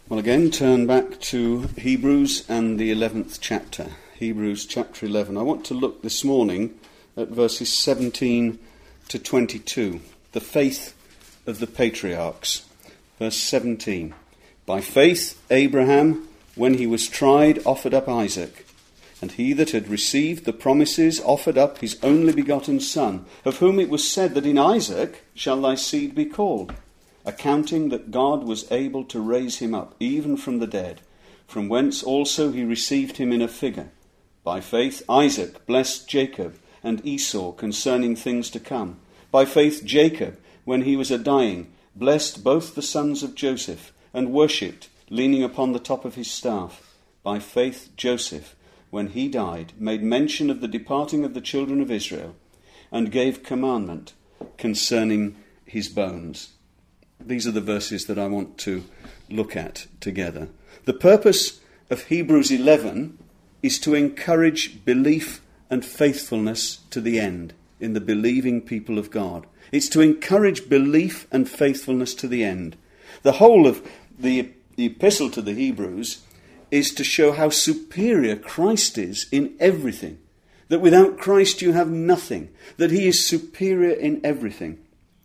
Well, again, turn back to Hebrews and the 11th chapter. Hebrews chapter 11. I want to look this morning at verses 17 to 22. The faith of the patriarchs. Verse 17. By faith Abraham, when he was tried, offered up Isaac. And he that had received the promises offered up his only begotten son, of whom it was said that in Isaac shall thy seed be called, accounting that God was able to raise him up, even from the dead, from whence also he received him in a figure. By faith Isaac blessed Jacob and Esau concerning things to come. By faith Jacob, when he was a-dying, blessed both the sons of Joseph, and worshipped, leaning upon the top of his staff. By faith Joseph, when he died, made mention of the departing of the children of Israel, and gave commandment concerning his bones. These are the verses that I want to look at together. The purpose of Hebrews 11 is to encourage belief and faithfulness to the end in the believing people of God. It's to encourage belief and faithfulness to the end. The whole of the epistle to the Hebrews is to show how superior Christ is in everything. That without Christ you have nothing. That he is superior in everything.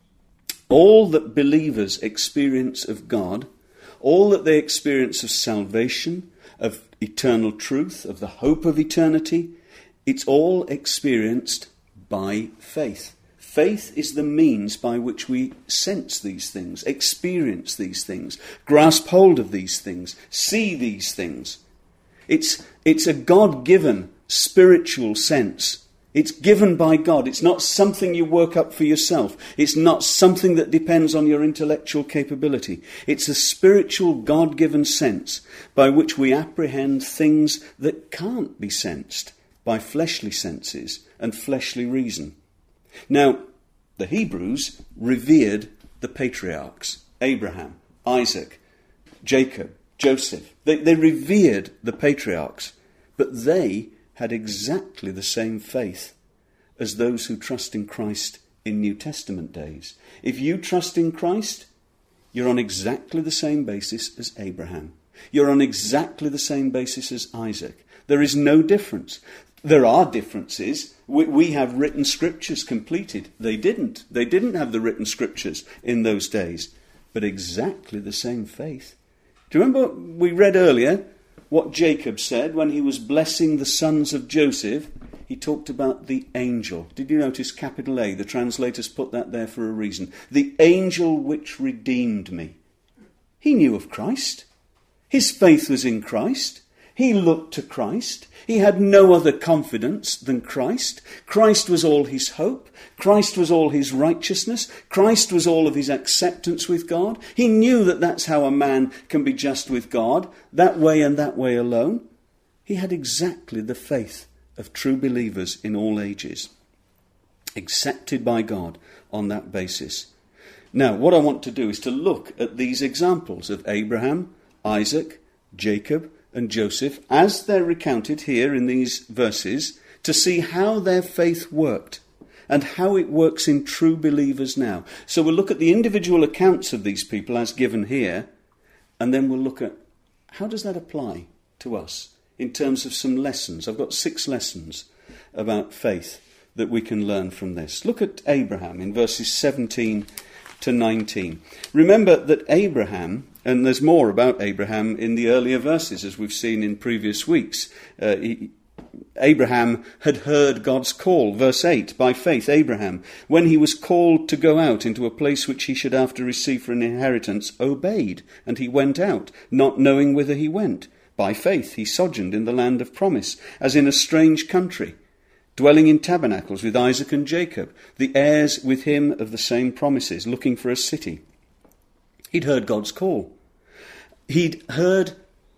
All that believers experience of God, all that they experience of salvation, of eternal truth, of the hope of eternity, it's all experienced by faith. Faith is the means by which we sense these things, experience these things, grasp hold of these things, see these things. It's a God-given spiritual sense. It's given by God. It's not something you work up for yourself. It's not something that depends on your intellectual capability. It's a spiritual God-given sense by which we apprehend things that can't be sensed by fleshly senses and fleshly reason. Now, the Hebrews revered the patriarchs, Abraham, Isaac, Jacob, Joseph. They revered the patriarchs, but they had exactly the same faith as those who trust in Christ in New Testament days. If you trust in Christ, you're on exactly the same basis as Abraham. You're on exactly the same basis as Isaac. There is no difference. There are differences. We have written scriptures completed. They didn't. They didn't have the written scriptures in those days. But exactly the same faith. Do you remember we read earlier what Jacob said when he was blessing the sons of Joseph? He talked about the angel. Did you notice capital A? The translators put that there for a reason. The angel which redeemed me. He knew of Christ. His faith was in Christ. He looked to Christ. He had no other confidence than Christ. Christ was all his hope. Christ was all his righteousness. Christ was all of his acceptance with God. He knew that that's how a man can be just with God, that way and that way alone. He had exactly the faith of true believers in all ages, accepted by God on that basis. Now, what I want to do is to look at these examples of Abraham, Isaac, Jacob, and Joseph, as they're recounted here in these verses, to see how their faith worked and how it works in true believers now. So we'll look at the individual accounts of these people as given here, and then we'll look at how does that apply to us in terms of some lessons. I've got 6 lessons about faith that we can learn from this. Look at Abraham in verses 17 to 19. Remember that Abraham, and there's more about Abraham in the earlier verses, as we've seen in previous weeks. Abraham had heard God's call. Verse 8, by faith Abraham, when he was called to go out into a place which he should after receive for an inheritance, obeyed, and he went out, not knowing whither he went. By faith he sojourned in the land of promise, as in a strange country, dwelling in tabernacles with Isaac and Jacob, the heirs with him of the same promises, looking for a city. He'd heard God's call. He'd heard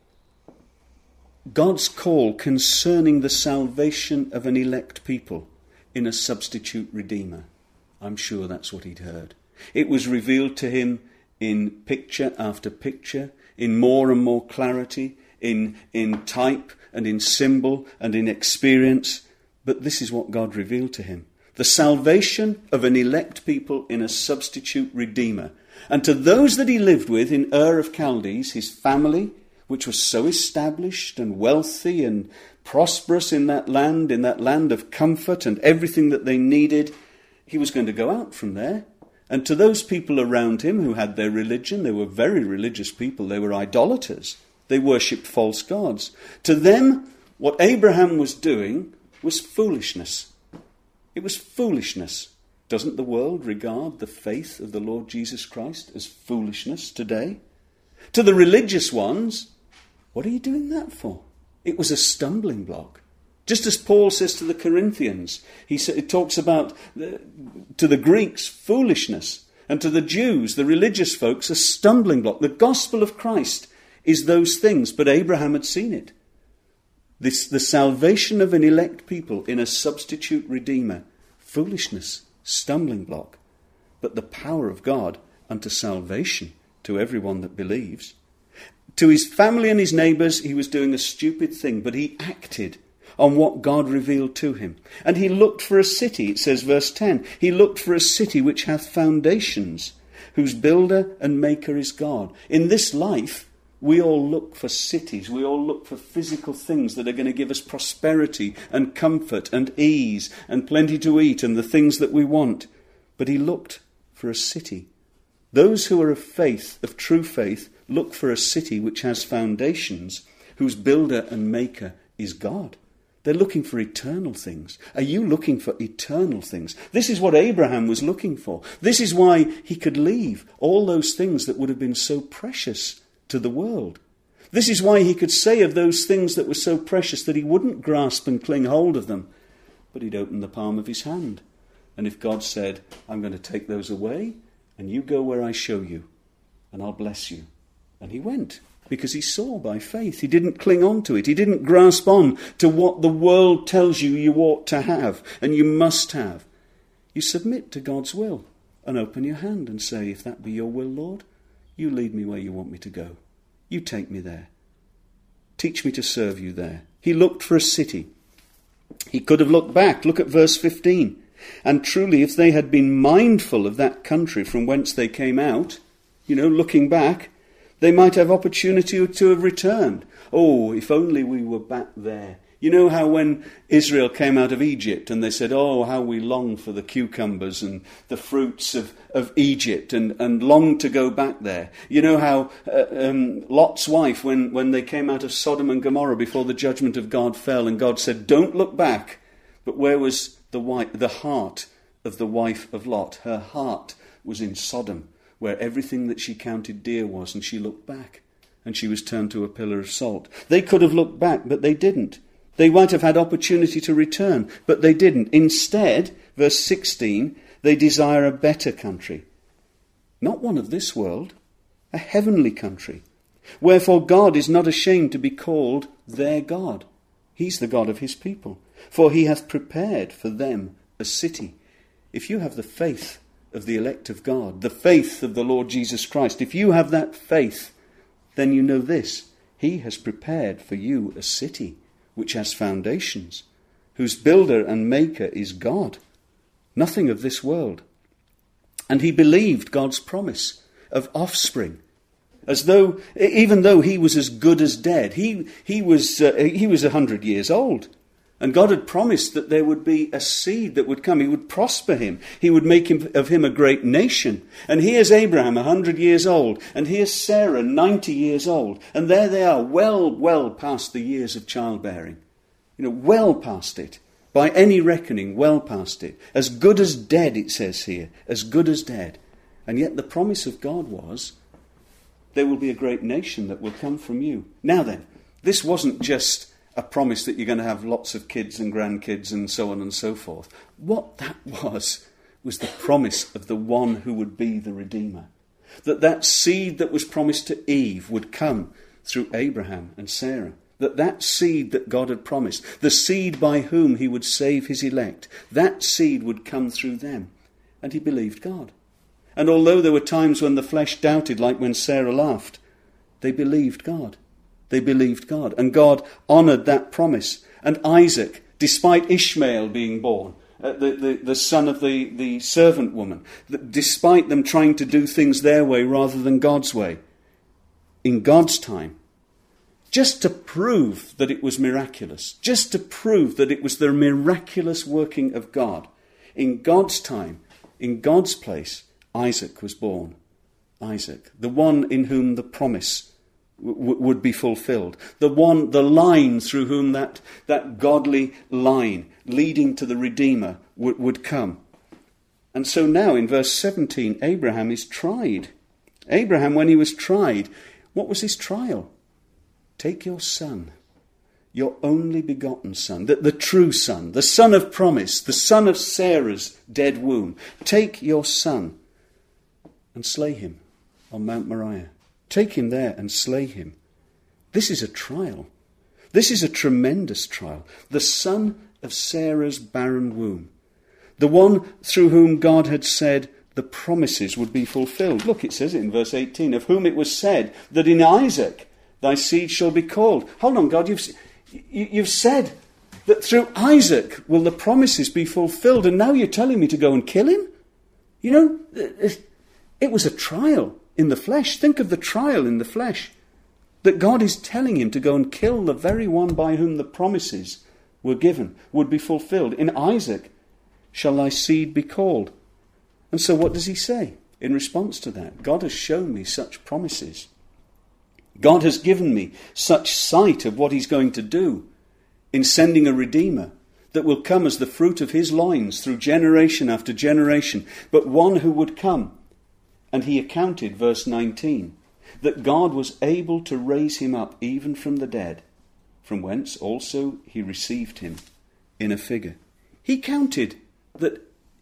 God's call concerning the salvation of an elect people in a substitute redeemer. I'm sure that's what he'd heard. It was revealed to him in picture after picture, in more and more clarity, in type and in symbol and in experience. But this is what God revealed to him. The salvation of an elect people in a substitute redeemer. And to those that he lived with in Ur of Chaldees, his family, which was so established and wealthy and prosperous in that land of comfort and everything that they needed, he was going to go out from there. And to those people around him who had their religion, they were very religious people, they were idolaters, they worshipped false gods. To them, what Abraham was doing was foolishness. It was foolishness. Doesn't the world regard the faith of the Lord Jesus Christ as foolishness today? To the religious ones, what are you doing that for? It was a stumbling block. Just as Paul says to the Corinthians, he talks about, to the Greeks, foolishness, and to the Jews, the religious folks, a stumbling block. The gospel of Christ is those things, but Abraham had seen it. The salvation of an elect people in a substitute redeemer, foolishness, stumbling block, but the power of God unto salvation to everyone that believes. To his family and his neighbours, he was doing a stupid thing, but he acted on what God revealed to him. And he looked for a city, it says verse 10, he looked for a city which hath foundations, whose builder and maker is God. In this life, we all look for cities, we all look for physical things that are going to give us prosperity and comfort and ease and plenty to eat and the things that we want. But he looked for a city. Those who are of faith, of true faith, look for a city which has foundations, whose builder and maker is God. They're looking for eternal things. Are you looking for eternal things? This is what Abraham was looking for. This is why he could leave all those things that would have been so precious to the world. This is why he could say of those things that were so precious that he wouldn't grasp and cling hold of them, but he'd open the palm of his hand. And if God said, I'm going to take those away, and you go where I show you, and I'll bless you. And he went, because he saw by faith. He didn't cling on to it. He didn't grasp on to what the world tells you ought to have, and you must have. You submit to God's will, and open your hand and say, if that be your will, Lord, you lead me where you want me to go. You take me there. Teach me to serve you there. He looked for a city. He could have looked back. Look at verse 15. And truly, if they had been mindful of that country from whence they came out, looking back, they might have opportunity to have returned. Oh, if only we were back there. You know how when Israel came out of Egypt and they said, oh, how we long for the cucumbers and the fruits of Egypt and long to go back there. You know how Lot's wife, when they came out of Sodom and Gomorrah before the judgment of God fell, and God said, don't look back. But where was the heart of the wife of Lot? Her heart was in Sodom, where everything that she counted dear was, and she looked back, and she was turned to a pillar of salt. They could have looked back, but they didn't. They might have had opportunity to return, but they didn't. Instead, verse 16, they desire a better country. Not one of this world, a heavenly country. Wherefore God is not ashamed to be called their God. He's the God of his people. For he hath prepared for them a city. If you have the faith of the elect of God, the faith of the Lord Jesus Christ, if you have that faith, then you know this. He has prepared for you a city which has foundations, whose builder and maker is God, nothing of this world. And he believed God's promise of offspring, as though, even though he was as good as dead, he was 100 years old. And God had promised that there would be a seed that would come. He would prosper him. He would make of him a great nation. And here's Abraham, 100 years old. And here's Sarah, 90 years old. And there they are, well past the years of childbearing. Well past it. By any reckoning, well past it. As good as dead, it says here. As good as dead. And yet the promise of God was, there will be a great nation that will come from you. Now then, this wasn't just a promise that you're going to have lots of kids and grandkids and so on and so forth. What that was the promise of the one who would be the Redeemer. That seed that was promised to Eve would come through Abraham and Sarah. That seed that God had promised, the seed by whom he would save his elect, that seed would come through them. And he believed God. And although there were times when the flesh doubted, like when Sarah laughed, they believed God. They believed God, and God honoured that promise. And Isaac, despite Ishmael being born, the son of the servant woman, that despite them trying to do things their way rather than God's way, in God's time, just to prove that it was miraculous, just to prove that it was the miraculous working of God, in God's time, in God's place, Isaac was born. Isaac, the one in whom the promise would be fulfilled, the line through whom that godly line leading to the Redeemer would come. And so now in verse 17, Abraham is tried. Abraham, when he was tried, what was his trial? Take your son, your only begotten son, the true son, the son of promise, the son of Sarah's dead womb. Take your son and slay him on Mount Moriah. Take him there and slay him. This is a trial. This is a tremendous trial. The son of Sarah's barren womb. The one through whom God had said the promises would be fulfilled. Look, it says it in verse 18, of whom it was said that in Isaac thy seed shall be called. Hold on, God, you've said that through Isaac will the promises be fulfilled, and now you're telling me to go and kill him? You know, it was a trial in the flesh. Think of the trial in the flesh. That God is telling him to go and kill the very one by whom the promises were given, would be fulfilled. In Isaac shall thy seed be called. And so what does he say in response to that? God has shown me such promises. God has given me such sight of what he's going to do in sending a Redeemer that will come as the fruit of his loins through generation after generation, but one who would come. And he accounted, verse 19, that God was able to raise him up even from the dead, from whence also he received him in a figure. He counted that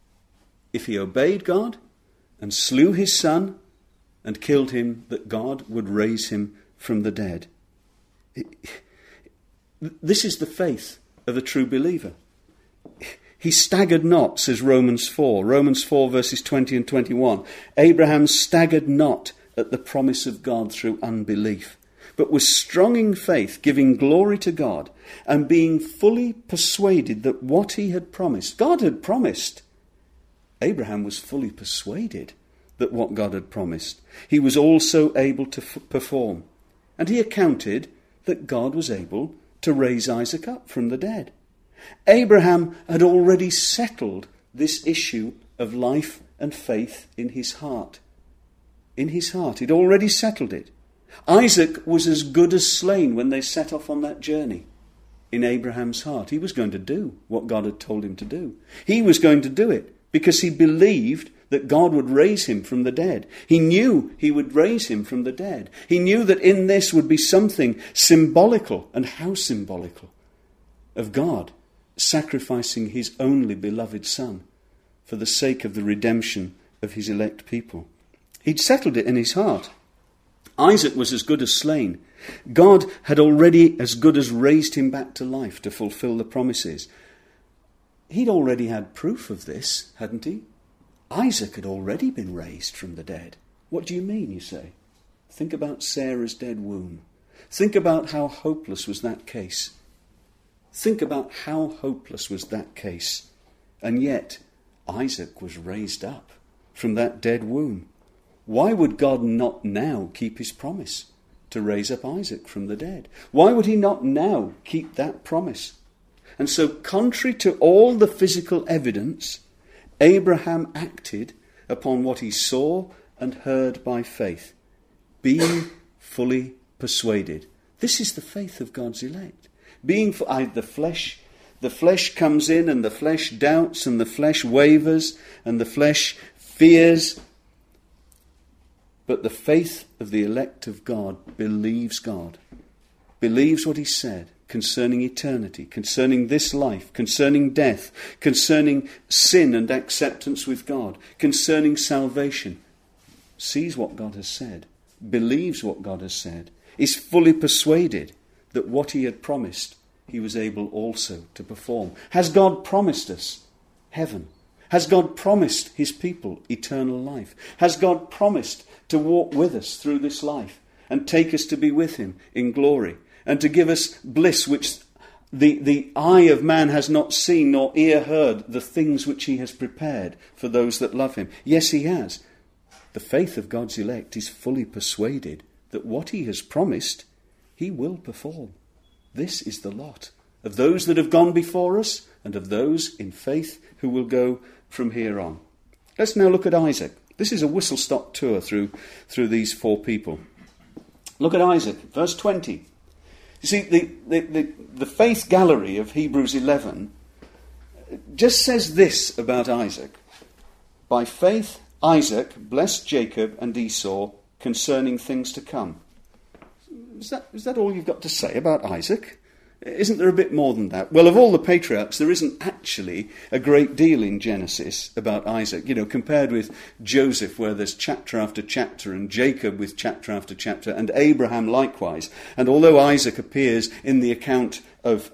if he obeyed God and slew his son and killed him, that God would raise him from the dead. This is the faith of a true believer. He staggered not, says Romans 4. Romans 4 verses 20 and 21. Abraham staggered not at the promise of God through unbelief, but was strong in faith, giving glory to God, and being fully persuaded that what he had promised, God had promised. Abraham was fully persuaded that what God had promised, he was also able to perform. And he accounted that God was able to raise Isaac up from the dead. Abraham had already settled this issue of life and faith in his heart. In his heart, he'd already settled it. Isaac was as good as slain when they set off on that journey. In Abraham's heart, he was going to do what God had told him to do. He was going to do it because he believed that God would raise him from the dead. He knew he would raise him from the dead. He knew that in this would be something symbolical, and how symbolical, of God sacrificing his only beloved son for the sake of the redemption of his elect people. He'd settled it in his heart. Isaac was as good as slain. God had already as good as raised him back to life to fulfill the promises. He'd already had proof of this, hadn't he? Isaac had already been raised from the dead. What do you mean, you say? Think about Sarah's dead womb. Think about how hopeless was that case. Think about how hopeless was that case. And yet, Isaac was raised up from that dead womb. Why would God not now keep his promise to raise up Isaac from the dead? Why would he not now keep that promise? And so, contrary to all the physical evidence, Abraham acted upon what he saw and heard by faith, being fully persuaded. This is the faith of God's elect. The flesh comes in, and the flesh doubts, and the flesh wavers, and the flesh fears. But the faith of the elect of God believes what he said concerning eternity, concerning this life, concerning death, concerning sin and acceptance with God, concerning salvation. Sees what God has said, believes what God has said, is fully persuaded that what he had promised, he was able also to perform. Has God promised us heaven? Has God promised his people eternal life? Has God promised to walk with us through this life and take us to be with him in glory and to give us bliss which The eye of man has not seen nor ear heard the things which he has prepared for those that love him. Yes, he has. The faith of God's elect is fully persuaded that what he has promised, he will perform. This is the lot of those that have gone before us and of those in faith who will go from here on. Let's now look at Isaac. This is a whistle-stop tour through these four people. Look at Isaac, verse 20. You see, the faith gallery of Hebrews 11 just says this about Isaac. By faith, Isaac blessed Jacob and Esau concerning things to come. Is that all you've got to say about Isaac? Isn't there a bit more than that? Well, of all the patriarchs, there isn't actually a great deal in Genesis about Isaac. You know, compared with Joseph, where there's chapter after chapter, and Jacob with chapter after chapter, and Abraham likewise. And although Isaac appears in the account of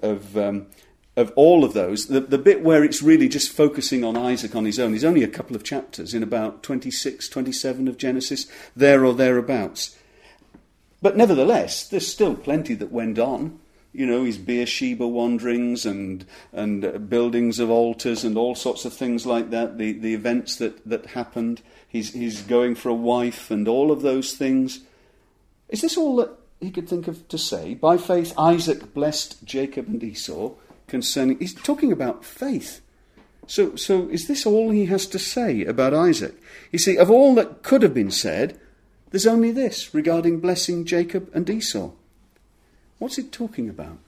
all of those, the bit where it's really just focusing on Isaac on his own is only a couple of chapters in about 26, 27 of Genesis, there or thereabouts. But nevertheless, there's still plenty that went on. You know, his Beersheba wanderings and buildings of altars and all sorts of things like that, the events that happened, he's going for a wife and all of those things. Is this all that he could think of to say? By faith, Isaac blessed Jacob and Esau concerning... He's talking about faith. So is this all he has to say about Isaac? You see, of all that could have been said, there's only this regarding blessing Jacob and Esau. What's it talking about?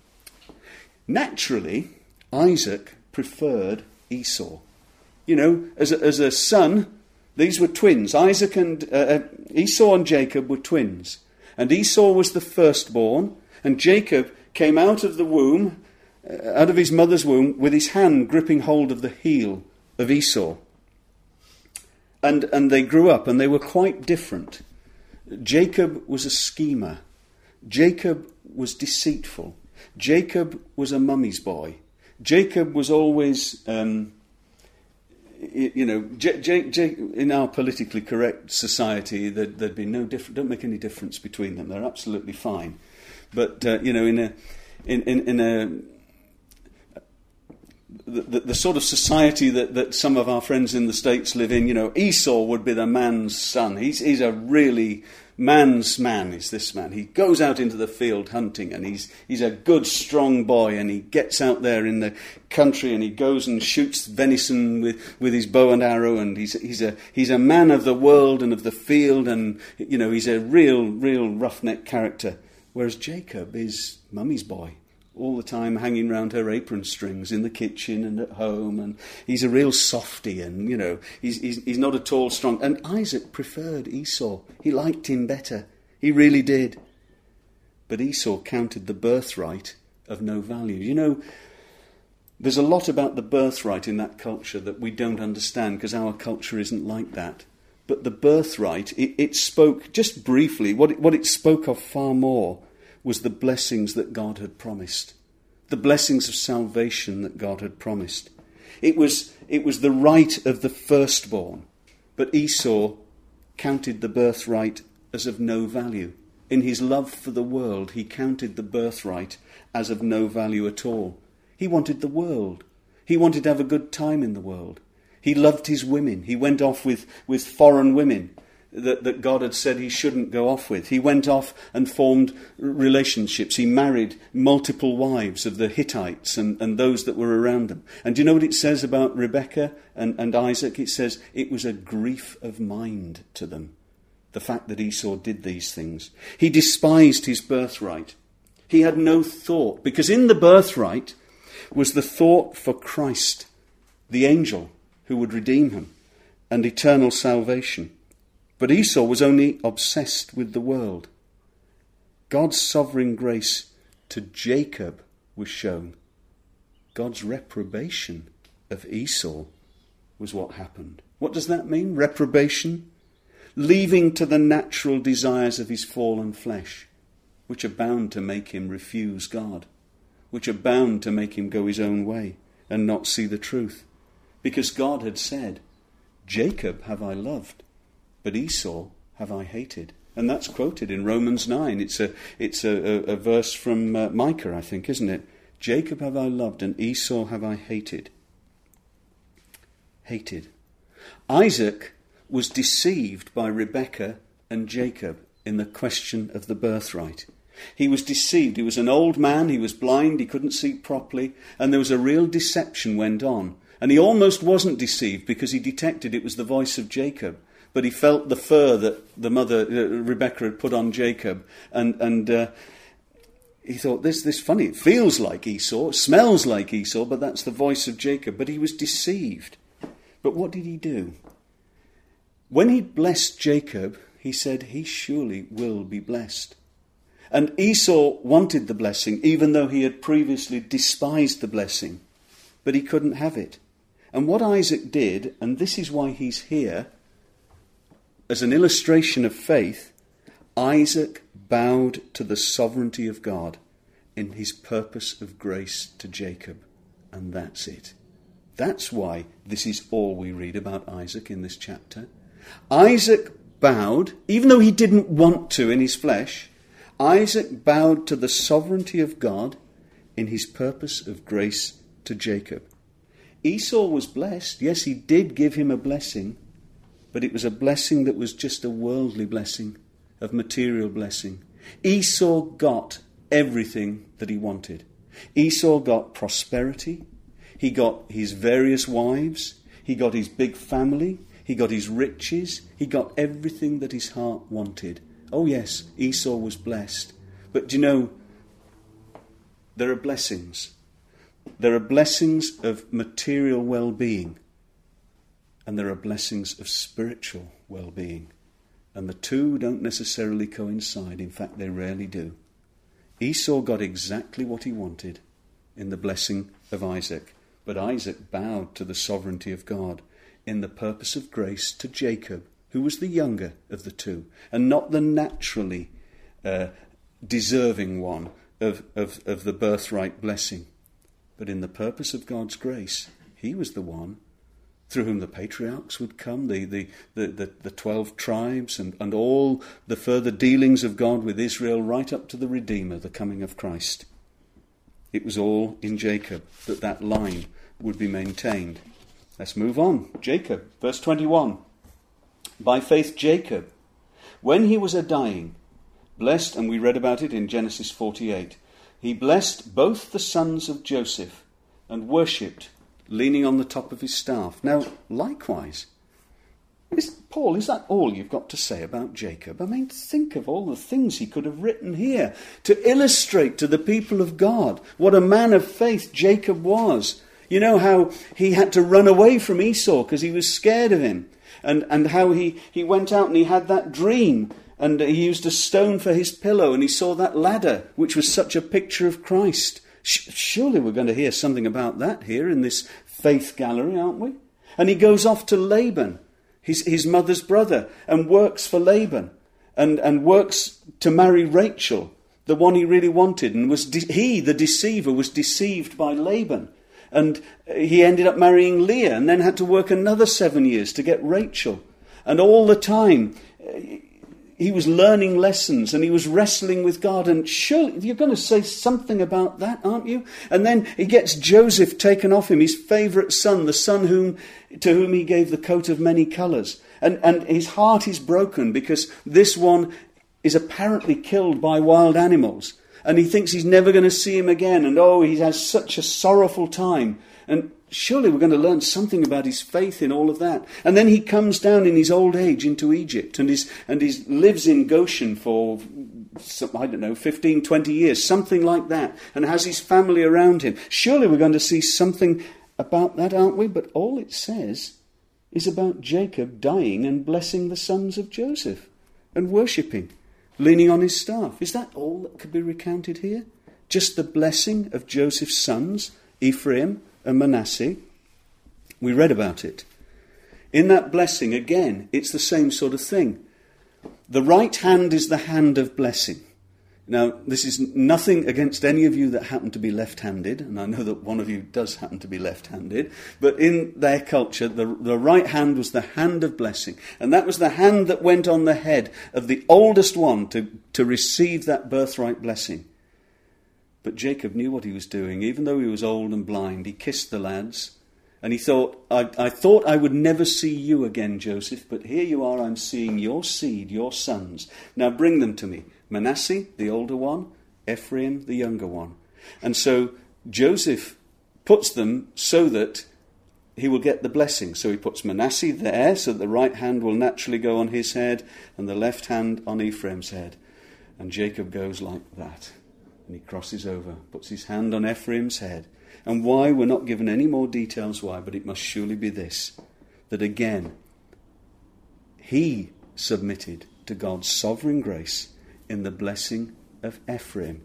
Naturally, Isaac preferred Esau. You know, as a son, these were twins. Isaac and Esau and Jacob were twins. And Esau was the firstborn, and Jacob came out of the womb, out of his mother's womb, with his hand gripping hold of the heel of Esau. And they grew up, and they were quite different. Jacob was a schemer. Jacob was deceitful. Jacob was a mummy's boy. Jacob was always, in our politically correct society, there'd be no difference. Don't make any difference between them. They're absolutely fine. But the sort of society that some of our friends in the States live in, Esau would be the man's son. He's a really man's man, is this man. He goes out into the field hunting, and he's a good, strong boy, and he gets out there in the country, and he goes and shoots venison with his bow and arrow, and he's a man of the world and of the field, and he's a real roughneck character. Whereas Jacob is mummy's boy, all the time hanging round her apron strings in the kitchen and at home, and he's a real softy, and he's not at all strong. And Isaac preferred Esau. He liked him better. He really did. But Esau counted the birthright of no value. There's a lot about the birthright in that culture that we don't understand, because our culture isn't like that. But the birthright, it spoke, just briefly, what it spoke of far more was the blessings that God had promised, the blessings of salvation that God had promised. It was the right of the firstborn, but Esau counted the birthright as of no value. In his love for the world, he counted the birthright as of no value at all. He wanted the world. He wanted to have a good time in the world. He loved his women. He went off with foreign women that God had said he shouldn't go off with. He went off and formed relationships. He married multiple wives of the Hittites and those that were around them. And do you know what it says about Rebekah and Isaac? It says it was a grief of mind to them, the fact that Esau did these things. He despised his birthright. He had no thought, because in the birthright was the thought for Christ, the angel who would redeem him, and eternal salvation. But Esau was only obsessed with the world. God's sovereign grace to Jacob was shown. God's reprobation of Esau was what happened. What does that mean, reprobation? Leaving to the natural desires of his fallen flesh, which are bound to make him refuse God, which are bound to make him go his own way and not see the truth. Because God had said, Jacob have I loved, but Esau have I hated. And that's quoted in Romans 9. It's a verse from Micah, I think, isn't it? Jacob have I loved, and Esau have I hated. Hated. Isaac was deceived by Rebekah and Jacob in the question of the birthright. He was deceived. He was an old man. He was blind. He couldn't see properly. And there was a real deception went on. And he almost wasn't deceived because he detected it was the voice of Jacob. But he felt the fur that the mother, Rebekah, had put on Jacob. And he thought, this funny. It feels like Esau. It smells like Esau. But that's the voice of Jacob. But he was deceived. But what did he do? When he blessed Jacob, he said, he surely will be blessed. And Esau wanted the blessing, even though he had previously despised the blessing. But he couldn't have it. And what Isaac did, and this is why he's here, as an illustration of faith, Isaac bowed to the sovereignty of God in his purpose of grace to Jacob. And that's it. That's why this is all we read about Isaac in this chapter. Isaac bowed, even though he didn't want to in his flesh, Isaac bowed to the sovereignty of God in his purpose of grace to Jacob. Esau was blessed. Yes, he did give him a blessing, but it was a blessing that was just a worldly blessing, of material blessing. Esau got everything that he wanted. Esau got prosperity. He got his various wives. He got his big family. He got his riches. He got everything that his heart wanted. Oh yes, Esau was blessed. But do you know, there are blessings. There are blessings of material well-being. And there are blessings of spiritual well-being. And the two don't necessarily coincide. In fact, they rarely do. Esau got exactly what he wanted in the blessing of Isaac. But Isaac bowed to the sovereignty of God in the purpose of grace to Jacob, who was the younger of the two, and not the naturally deserving one of the birthright blessing. But in the purpose of God's grace, he was the one through whom the patriarchs would come, the 12 tribes, and all the further dealings of God with Israel, right up to the Redeemer, the coming of Christ. It was all in Jacob that line would be maintained. Let's move on. Jacob, verse 21. By faith Jacob, when he was a-dying, blessed, and we read about it in Genesis 48, he blessed both the sons of Joseph and worshipped, leaning on the top of his staff. Now, likewise, Paul, is that all you've got to say about Jacob? I mean, think of all the things he could have written here to illustrate to the people of God what a man of faith Jacob was. You know how he had to run away from Esau because he was scared of him. And how he went out and he had that dream. And he used a stone for his pillow. And he saw that ladder, which was such a picture of Christ. Surely we're going to hear something about that here in this faith gallery, aren't we? And he goes off to Laban, his mother's brother, and works for Laban. And works to marry Rachel, the one he really wanted. And he, the deceiver, was deceived by Laban. And he ended up marrying Leah and then had to work another 7 years to get Rachel. And all the time he was learning lessons and he was wrestling with God. And surely you're going to say something about that, aren't you? And then he gets Joseph taken off him, his favourite son, the son to whom he gave the coat of many colours. And his heart is broken because this one is apparently killed by wild animals. And he thinks he's never going to see him again. And he has such a sorrowful time. And surely we're going to learn something about his faith in all of that. And then he comes down in his old age into Egypt and lives in Goshen for, 15, 20 years, something like that, and has his family around him. Surely we're going to see something about that, aren't we? But all it says is about Jacob dying and blessing the sons of Joseph and worshipping, leaning on his staff. Is that all that could be recounted here? Just the blessing of Joseph's sons, Ephraim and Manasseh? We read about it. In that blessing, again, it's the same sort of thing. The right hand is the hand of blessing. Now, this is nothing against any of you that happen to be left-handed, and I know that one of you does happen to be left-handed, but in their culture, the right hand was the hand of blessing, and that was the hand that went on the head of the oldest one to receive that birthright blessing. But Jacob knew what he was doing. Even though he was old and blind, he kissed the lads. And he thought, I thought I would never see you again, Joseph, but here you are, I'm seeing your seed, your sons. Now bring them to me. Manasseh, the older one, Ephraim, the younger one. And so Joseph puts them so that he will get the blessing. So he puts Manasseh there, so that the right hand will naturally go on his head, and the left hand on Ephraim's head. And Jacob goes like that. And he crosses over, puts his hand on Ephraim's head. And why? We're not given any more details why, but it must surely be this, that again, he submitted to God's sovereign grace in the blessing of Ephraim,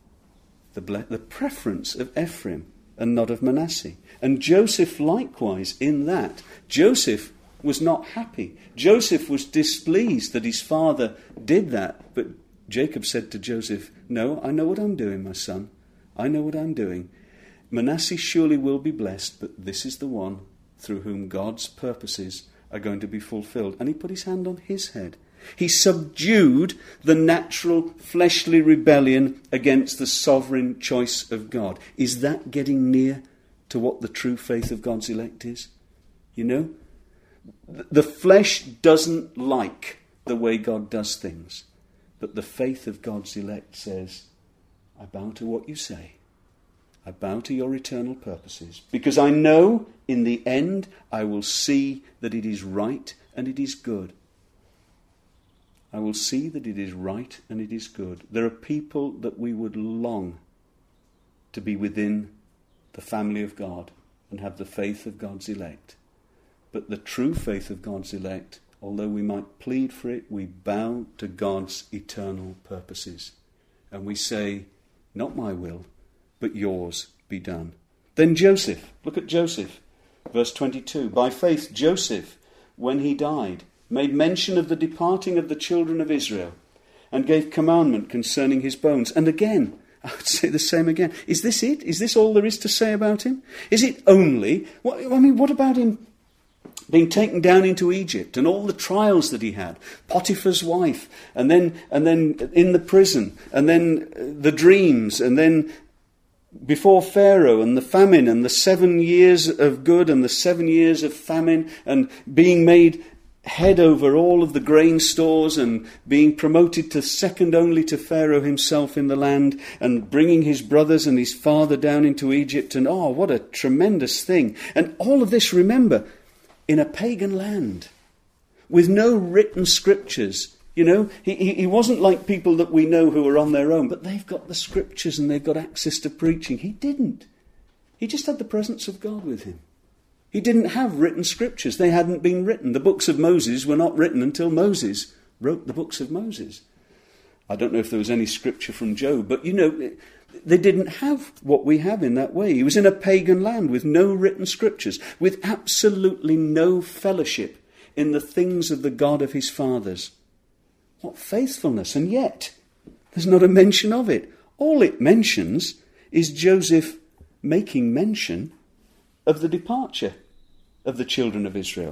the preference of Ephraim and not of Manasseh. And Joseph likewise in that. Joseph was not happy. Joseph was displeased that his father did that, but Jacob said to Joseph, no, I know what I'm doing, my son. I know what I'm doing. Manasseh surely will be blessed, but this is the one through whom God's purposes are going to be fulfilled. And he put his hand on his head. He subdued the natural fleshly rebellion against the sovereign choice of God. Is that getting near to what the true faith of God's elect is? You know, the flesh doesn't like the way God does things, but the faith of God's elect says, I bow to what you say. I bow to your eternal purposes, because I know in the end I will see that it is right and it is good. I will see that it is right and it is good. There are people that we would long to be within the family of God and have the faith of God's elect. But the true faith of God's elect, although we might plead for it, we bow to God's eternal purposes. And we say, not my will, but yours be done. Then Joseph, look at Joseph, verse 22. By faith Joseph, when he died, made mention of the departing of the children of Israel, and gave commandment concerning his bones. And again, I would say the same again. Is this it? Is this all there is to say about him? Is it only... what about him being taken down into Egypt and all the trials that he had? Potiphar's wife, and then in the prison, and then the dreams, and then before Pharaoh, and the famine, and the 7 years of good and the 7 years of famine, and being made head over all of the grain stores and being promoted to second only to Pharaoh himself in the land, and bringing his brothers and his father down into Egypt. And what a tremendous thing. And all of this, remember, in a pagan land with no written scriptures. You know, he wasn't like people that we know who are on their own, but they've got the scriptures and they've got access to preaching. He didn't. He just had the presence of God with him. He didn't have written scriptures. They hadn't been written. The books of Moses were not written until Moses wrote the books of Moses. I don't know if there was any scripture from Job, but you know, they didn't have what we have in that way. He was in a pagan land with no written scriptures, with absolutely no fellowship in the things of the God of his fathers. What faithfulness! And yet, there's not a mention of it. All it mentions is Joseph making mention of the departure of the children of Israel.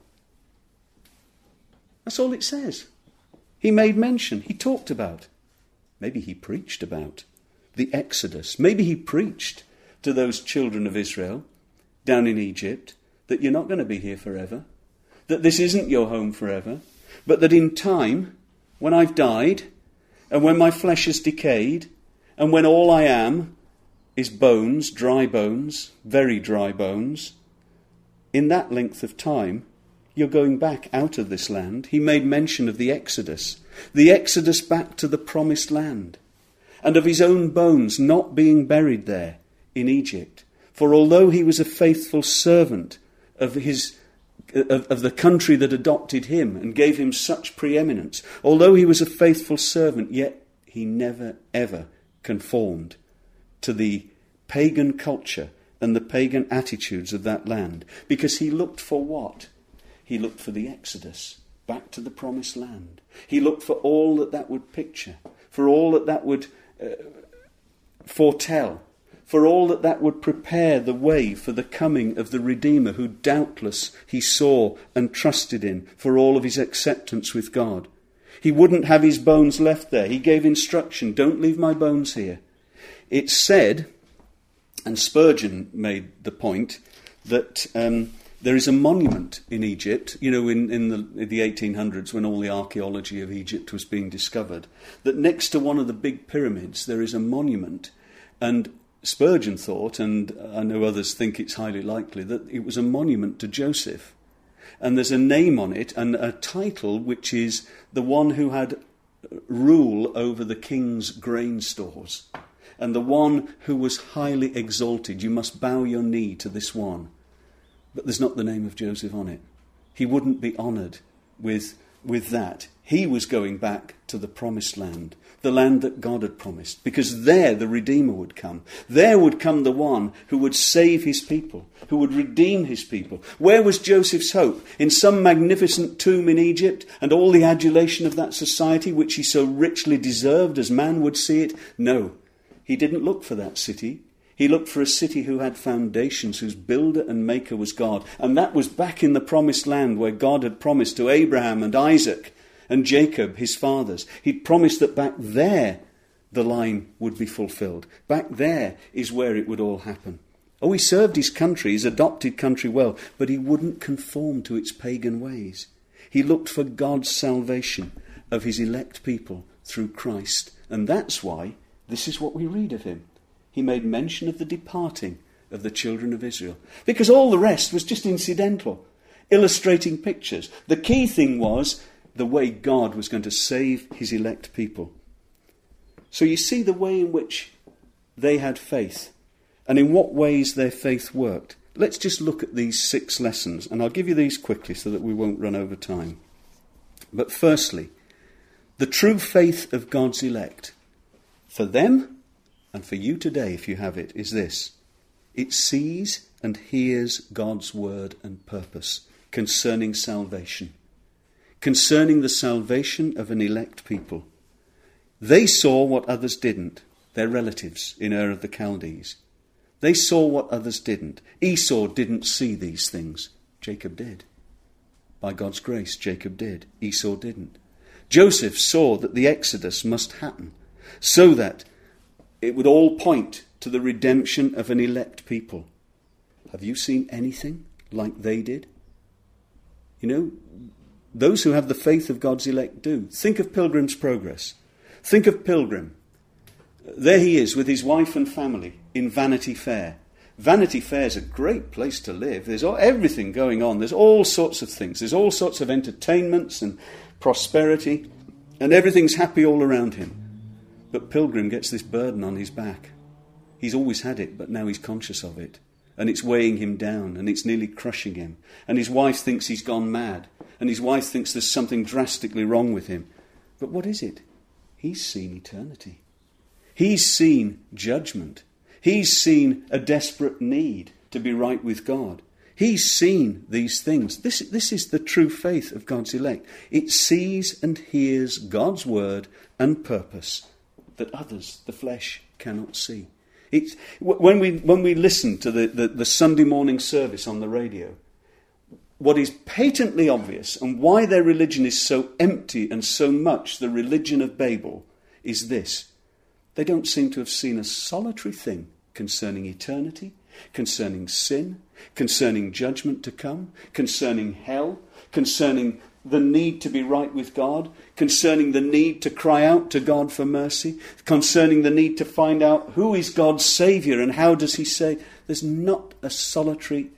That's all it says. He made mention, he talked about, maybe he preached about the Exodus. Maybe he preached to those children of Israel down in Egypt that you're not going to be here forever, that this isn't your home forever, but that in time, when I've died, and when my flesh has decayed, and when all I am is bones, dry bones, very dry bones, in that length of time, you're going back out of this land. He made mention of the Exodus back to the promised land, and of his own bones not being buried there in Egypt. For although he was a faithful servant of the country that adopted him and gave him such preeminence, although he was a faithful servant, yet he never ever conformed to the pagan culture and the pagan attitudes of that land, because he looked for what? He looked for the Exodus, back to the promised land. He looked for all that would picture, for all that would foretell, for all that would prepare the way for the coming of the Redeemer, who doubtless he saw and trusted in for all of his acceptance with God. He wouldn't have his bones left there. He gave instruction, don't leave my bones here. It's said, and Spurgeon made the point, that there is a monument in Egypt, in the 1800s when all the archaeology of Egypt was being discovered, that next to one of the big pyramids there is a monument. And Spurgeon thought, and I know others think it's highly likely, that it was a monument to Joseph. And there's a name on it and a title which is the one who had rule over the king's grain stores. And the one who was highly exalted. You must bow your knee to this one. But there's not the name of Joseph on it. He wouldn't be honoured with that. He was going back to the promised land, the land that God had promised, because there the Redeemer would come. There would come the one who would save his people, who would redeem his people. Where was Joseph's hope? In some magnificent tomb in Egypt and all the adulation of that society which he so richly deserved as man would see it? No, he didn't look for that city. He looked for a city who had foundations, whose builder and maker was God. And that was back in the promised land where God had promised to Abraham and Isaac and Jacob, his fathers. He'd promised that back there the line would be fulfilled. Back there is where it would all happen. Oh, he served his country, his adopted country well, but he wouldn't conform to its pagan ways. He looked for God's salvation of his elect people through Christ. And that's why this is what we read of him. He made mention of the departing of the children of Israel. Because all the rest was just incidental, illustrating pictures. The key thing was the way God was going to save his elect people. So you see the way in which they had faith and in what ways their faith worked. Let's just look at these 6 lessons, and I'll give you these quickly so that we won't run over time. But firstly, the true faith of God's elect, for them and for you today, if you have it, is this. It sees and hears God's word and purpose concerning salvation, concerning the salvation of an elect people. They saw what others didn't, their relatives in Ur of the Chaldees. They saw what others didn't. Esau didn't see these things. Jacob did. By God's grace, Jacob did. Esau didn't. Joseph saw that the Exodus must happen so that it would all point to the redemption of an elect people. Have you seen anything like they did? Those who have the faith of God's elect do. Think of Pilgrim's Progress. Think of Pilgrim. There he is with his wife and family in Vanity Fair. Vanity Fair is a great place to live. There's everything going on. There's all sorts of things. There's all sorts of entertainments and prosperity, and everything's happy all around him. But Pilgrim gets this burden on his back. He's always had it, but now he's conscious of it. And it's weighing him down, and it's nearly crushing him. And his wife thinks he's gone mad. And his wife thinks there's something drastically wrong with him. But what is it? He's seen eternity. He's seen judgment. He's seen a desperate need to be right with God. He's seen these things. This is the true faith of God's elect. It sees and hears God's word and purpose that others, the flesh, cannot see. When we listen to the Sunday morning service on the radio, what is patently obvious and why their religion is so empty and so much the religion of Babel is this. They don't seem to have seen a solitary thing concerning eternity, concerning sin, concerning judgment to come, concerning hell, concerning the need to be right with God, concerning the need to cry out to God for mercy, concerning the need to find out who is God's Saviour and how does he save. There's not a solitary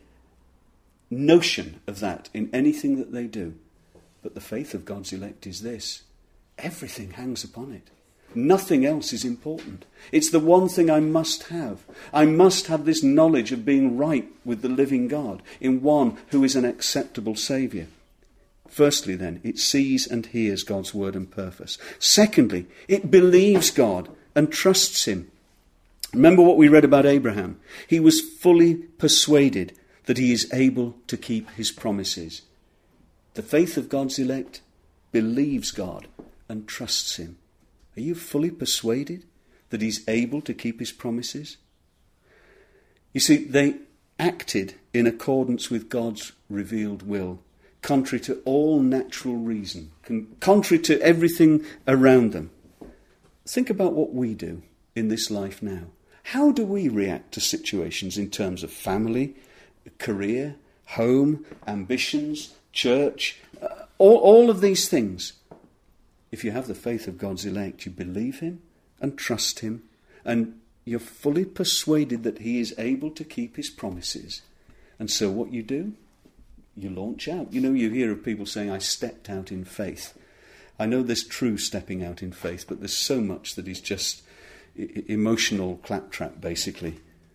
notion of that in anything that they do. But the faith of God's elect is this. Everything hangs upon it. Nothing else is important. It's the one thing I must have. I must have this knowledge of being right with the living God in one who is an acceptable Saviour. Firstly, then, it sees and hears God's word and purpose. Secondly, it believes God and trusts him. Remember what we read about Abraham. He was fully persuaded that he is able to keep his promises. The faith of God's elect believes God and trusts him. Are you fully persuaded that he's able to keep his promises? You see, they acted in accordance with God's revealed will, contrary to all natural reason, contrary to everything around them. Think about what we do in this life now. How do we react to situations in terms of family, career, home, ambitions, church, all of these things? If you have the faith of God's elect, you believe him and trust him, and you're fully persuaded that he is able to keep his promises. And so what you do? You launch out. You hear of people saying, I stepped out in faith. I know there's true stepping out in faith, but there's so much that is just emotional claptrap, basically.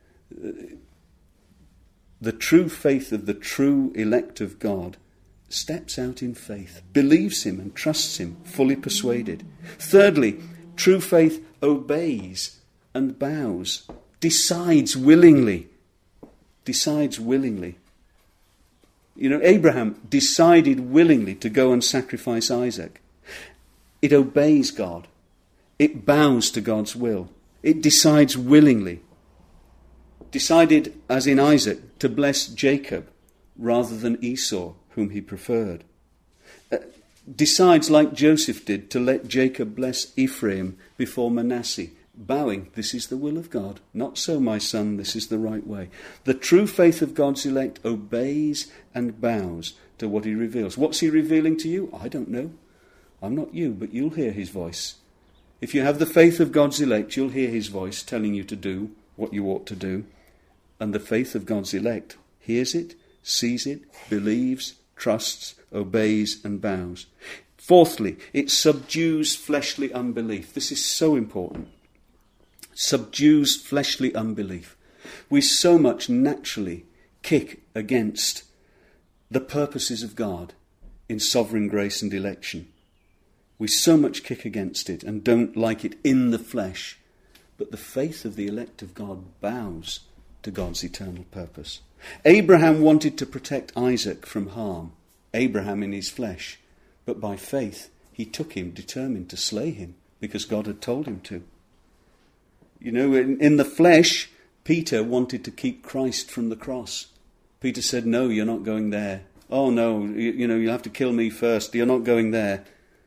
The true faith of the true elect of God steps out in faith, believes him and trusts him, fully persuaded. Thirdly, true faith obeys and bows, decides willingly. Decides willingly. Abraham decided willingly to go and sacrifice Isaac. It obeys God. It bows to God's will. It decides willingly. Decided, as in Isaac, to bless Jacob rather than Esau, whom he preferred. Decides, like Joseph did, to let Jacob bless Ephraim before Manasseh, bowing, this is the will of God. Not so, my son, this is the right way. The true faith of God's elect obeys and bows to what he reveals. What's he revealing to you? I don't know. I'm not you, but you'll hear his voice. If you have the faith of God's elect, you'll hear his voice telling you to do what you ought to do. And the faith of God's elect hears it, sees it, believes, trusts, obeys and bows. Fourthly, it subdues fleshly unbelief. This is so important. Subdues fleshly unbelief. We so much naturally kick against the purposes of God in sovereign grace and election. We so much kick against it and don't like it in the flesh. But the faith of the elect of God bows to God's eternal purpose. Abraham wanted to protect Isaac from harm. Abraham in his flesh. But by faith, he took him, determined to slay him, because God had told him to. In the flesh, Peter wanted to keep Christ from the cross. Peter said, no, you're not going there. Oh, no, you'll have to kill me first. You're not going there.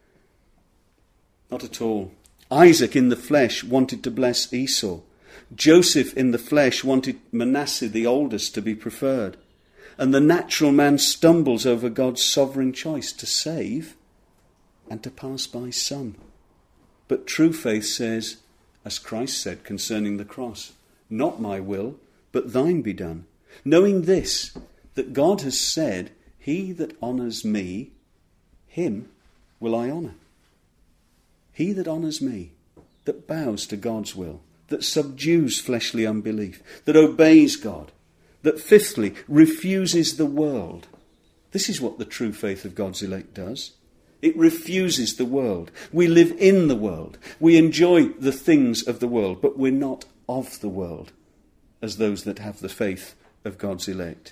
Not at all. Isaac in the flesh wanted to bless Esau. Joseph in the flesh wanted Manasseh, the oldest, to be preferred. And the natural man stumbles over God's sovereign choice to save and to pass by some. But true faith says, as Christ said concerning the cross, not my will, but thine be done. Knowing this, that God has said, he that honours me, him will I honour. He that honours me, that bows to God's will, that subdues fleshly unbelief, that obeys God, that fifthly, refuses the world. This is what the true faith of God's elect does. It refuses the world. We live in the world. We enjoy the things of the world, but we're not of the world, as those that have the faith of God's elect.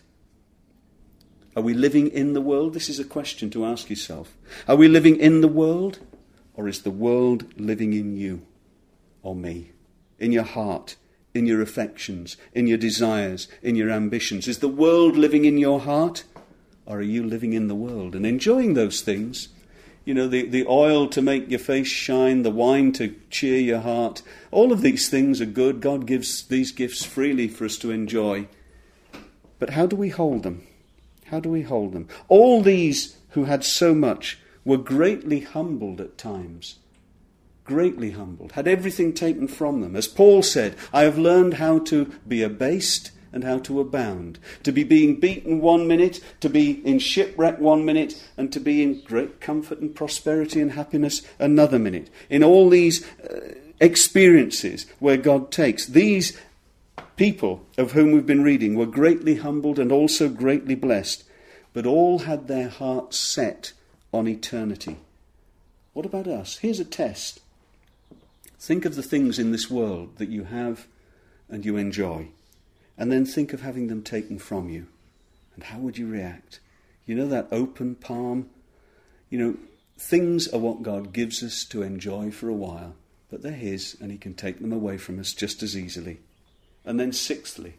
Are we living in the world? This is a question to ask yourself. Are we living in the world, or is the world living in you or me? In your heart, in your affections, in your desires, in your ambitions? Is the world living in your heart, or are you living in the world and enjoying those things? The oil to make your face shine, the wine to cheer your heart. All of these things are good. God gives these gifts freely for us to enjoy. But how do we hold them? How do we hold them? All these who had so much were greatly humbled at times. Greatly humbled. Had everything taken from them. As Paul said, I have learned how to be abased and how to abound. To be being beaten 1 minute, to be in shipwreck 1 minute, and to be in great comfort and prosperity and happiness another minute. In all these experiences where God takes, these people of whom we've been reading were greatly humbled and also greatly blessed, but all had their hearts set on eternity. What about us? Here's a test. Think of the things in this world that you have and you enjoy. And then think of having them taken from you. And how would you react? That open palm? Things are what God gives us to enjoy for a while. But they're his, and he can take them away from us just as easily. And then sixthly,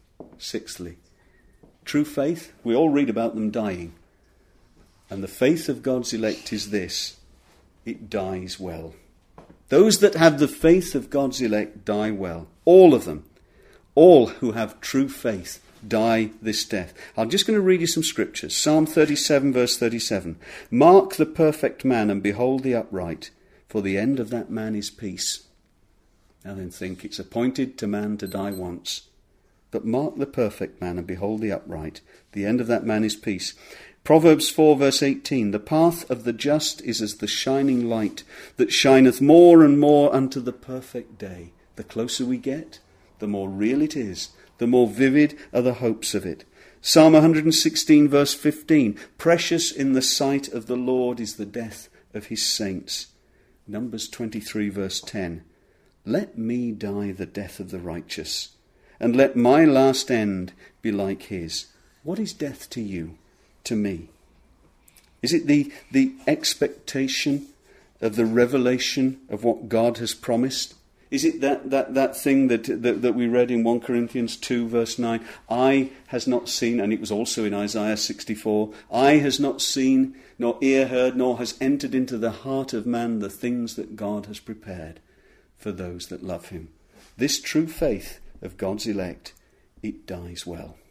true faith. We all read about them dying. And the faith of God's elect is this. It dies well. Those that have the faith of God's elect die well. All of them. All who have true faith die this death. I'm just going to read you some scriptures. Psalm 37, verse 37. Mark the perfect man and behold the upright, for the end of that man is peace. Now then think, it's appointed to man to die once. But mark the perfect man and behold the upright, the end of that man is peace. Proverbs 4, verse 18. The path of the just is as the shining light that shineth more and more unto the perfect day. The closer we get, the more real it is, the more vivid are the hopes of it. Psalm 116, verse 15. Precious in the sight of the Lord is the death of his saints. Numbers 23, verse 10. Let me die the death of the righteous, and let my last end be like his. What is death to you, to me? Is it the expectation of the revelation of what God has promised? Is it that thing that we read in 1 Corinthians 2, verse 9? Eye has not seen, and it was also in Isaiah 64, eye has not seen, nor ear heard, nor has entered into the heart of man the things that God has prepared for those that love him. This true faith of God's elect, it dies well.